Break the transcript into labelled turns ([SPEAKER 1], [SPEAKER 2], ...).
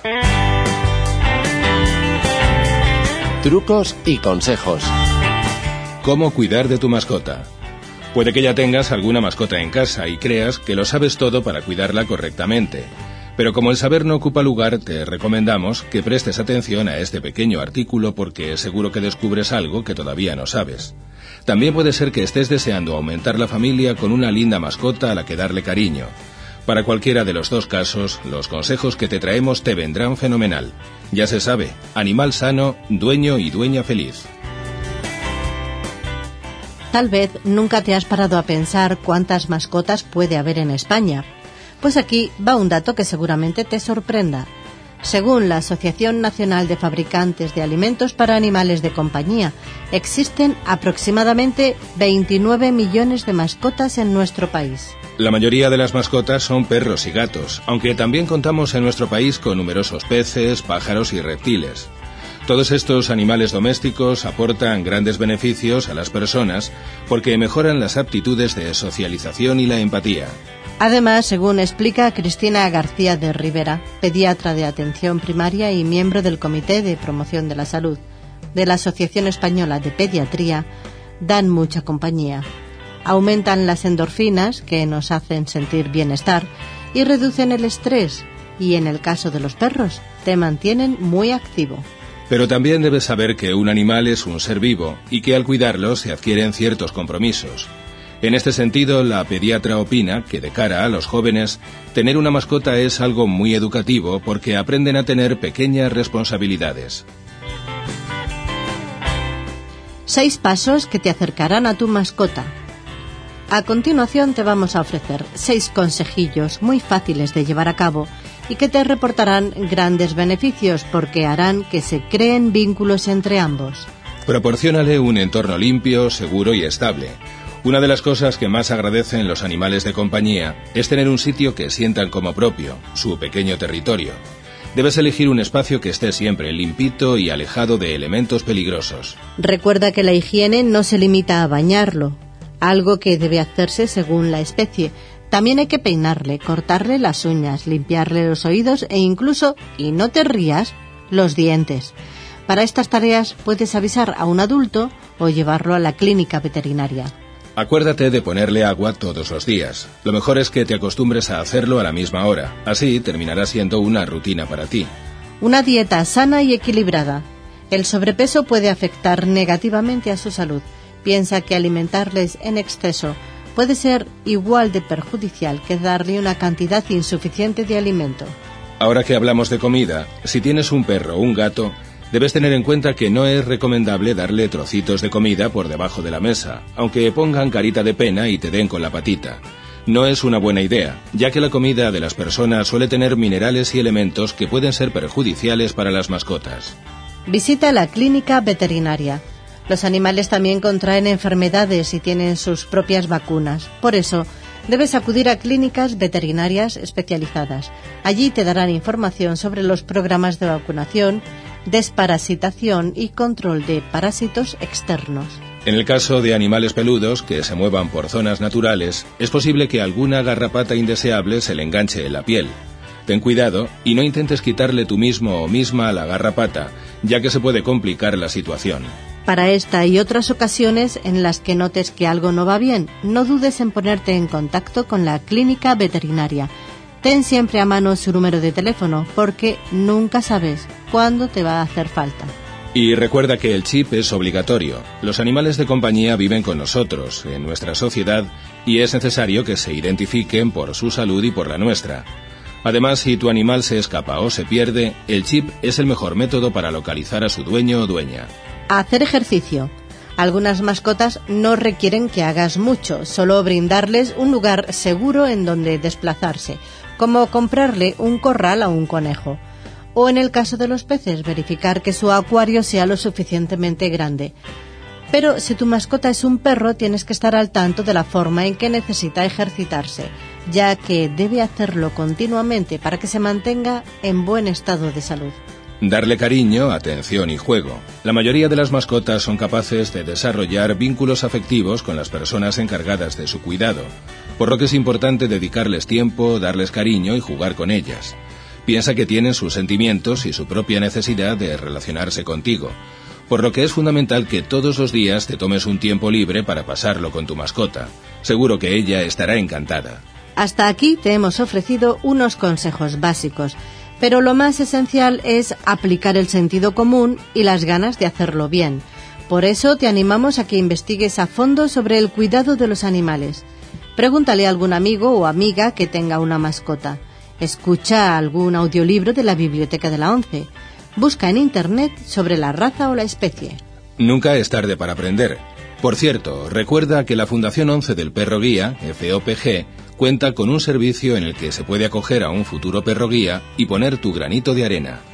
[SPEAKER 1] Trucos y consejos.
[SPEAKER 2] ¿Cómo cuidar de tu mascota? Puede que ya tengas alguna mascota en casa y creas que lo sabes todo para cuidarla correctamente. Pero como el saber no ocupa lugar, te recomendamos que prestes atención a este pequeño artículo porque seguro que descubres algo que todavía no sabes. También puede ser que estés deseando aumentar la familia con una linda mascota a la que darle cariño. Para cualquiera de los dos casos, los consejos que te traemos te vendrán fenomenal. Ya se sabe, animal sano, dueño y dueña feliz.
[SPEAKER 3] Tal vez nunca te has parado a pensar cuántas mascotas puede haber en España. Pues aquí va un dato que seguramente te sorprenda. Según la Asociación Nacional de Fabricantes de Alimentos para Animales de Compañía, existen aproximadamente 29 millones de mascotas en nuestro país.
[SPEAKER 2] La mayoría de las mascotas son perros y gatos, aunque también contamos en nuestro país con numerosos peces, pájaros y reptiles. Todos estos animales domésticos aportan grandes beneficios a las personas porque mejoran las aptitudes de socialización y la empatía.
[SPEAKER 3] Además, según explica Cristina García de Rivera, pediatra de atención primaria y miembro del Comité de Promoción de la Salud de la Asociación Española de Pediatría, dan mucha compañía. Aumentan las endorfinas, que nos hacen sentir bienestar, y reducen el estrés, y en el caso de los perros, te mantienen muy activo.
[SPEAKER 2] Pero también debes saber que un animal es un ser vivo y que al cuidarlo se adquieren ciertos compromisos. En este sentido, la pediatra opina que de cara a los jóvenes, tener una mascota es algo muy educativo porque aprenden a tener pequeñas responsabilidades.
[SPEAKER 3] 6 pasos que te acercarán a tu mascota. A continuación te vamos a ofrecer 6 consejillos muy fáciles de llevar a cabo y que te reportarán grandes beneficios porque harán que se creen vínculos entre ambos.
[SPEAKER 2] Proporciónale un entorno limpio, seguro y estable. Una de las cosas que más agradecen los animales de compañía es tener un sitio que sientan como propio, su pequeño territorio. Debes elegir un espacio que esté siempre limpito y alejado de elementos peligrosos.
[SPEAKER 3] Recuerda que la higiene no se limita a bañarlo, algo que debe hacerse según la especie. También hay que peinarle, cortarle las uñas, limpiarle los oídos e incluso, y no te rías, los dientes. Para estas tareas puedes avisar a un adulto o llevarlo a la clínica veterinaria.
[SPEAKER 2] Acuérdate de ponerle agua todos los días. Lo mejor es que te acostumbres a hacerlo a la misma hora. Así terminará siendo una rutina para ti.
[SPEAKER 3] Una dieta sana y equilibrada. El sobrepeso puede afectar negativamente a su salud. Piensa que alimentarles en exceso puede ser igual de perjudicial que darle una cantidad insuficiente de alimento.
[SPEAKER 2] Ahora que hablamos de comida, si tienes un perro o un gato, debes tener en cuenta que no es recomendable darle trocitos de comida por debajo de la mesa, aunque pongan carita de pena y te den con la patita. No es una buena idea, ya que la comida de las personas suele tener minerales y elementos que pueden ser perjudiciales para las mascotas.
[SPEAKER 3] Visita la clínica veterinaria. Los animales también contraen enfermedades y tienen sus propias vacunas. Por eso, debes acudir a clínicas veterinarias especializadas. Allí te darán información sobre los programas de vacunación, desparasitación y control de parásitos externos.
[SPEAKER 2] En el caso de animales peludos que se muevan por zonas naturales, es posible que alguna garrapata indeseable se le enganche en la piel. Ten cuidado y no intentes quitarle tú mismo o misma a la garrapata, ya que se puede complicar la situación.
[SPEAKER 3] Para esta y otras ocasiones en las que notes que algo no va bien, no dudes en ponerte en contacto con la clínica veterinaria. Ten siempre a mano su número de teléfono porque nunca sabes cuándo te va a hacer falta.
[SPEAKER 2] Y recuerda que el chip es obligatorio. Los animales de compañía viven con nosotros, en nuestra sociedad, y es necesario que se identifiquen por su salud y por la nuestra. Además, si tu animal se escapa o se pierde, el chip es el mejor método para localizar a su dueño o dueña.
[SPEAKER 3] Hacer ejercicio. Algunas mascotas no requieren que hagas mucho, solo brindarles un lugar seguro en donde desplazarse, como comprarle un corral a un conejo. O en el caso de los peces, verificar que su acuario sea lo suficientemente grande. Pero si tu mascota es un perro, tienes que estar al tanto de la forma en que necesita ejercitarse, ya que debe hacerlo continuamente para que se mantenga en buen estado de salud.
[SPEAKER 2] Darle cariño, atención y juego. La mayoría de las mascotas son capaces de desarrollar vínculos afectivos con las personas encargadas de su cuidado, por lo que es importante dedicarles tiempo, darles cariño y jugar con ellas. Piensa que tienen sus sentimientos y su propia necesidad de relacionarse contigo, por lo que es fundamental que todos los días te tomes un tiempo libre para pasarlo con tu mascota. Seguro que ella estará encantada.
[SPEAKER 3] Hasta aquí te hemos ofrecido unos consejos básicos, pero lo más esencial es aplicar el sentido común y las ganas de hacerlo bien. Por eso te animamos a que investigues a fondo sobre el cuidado de los animales. Pregúntale a algún amigo o amiga que tenga una mascota. Escucha algún audiolibro de la Biblioteca de la ONCE. Busca en Internet sobre la raza o la especie.
[SPEAKER 2] Nunca es tarde para aprender. Por cierto, recuerda que la Fundación ONCE del Perro Guía, FOPG, cuenta con un servicio en el que se puede acoger a un futuro perro guía y poner tu granito de arena.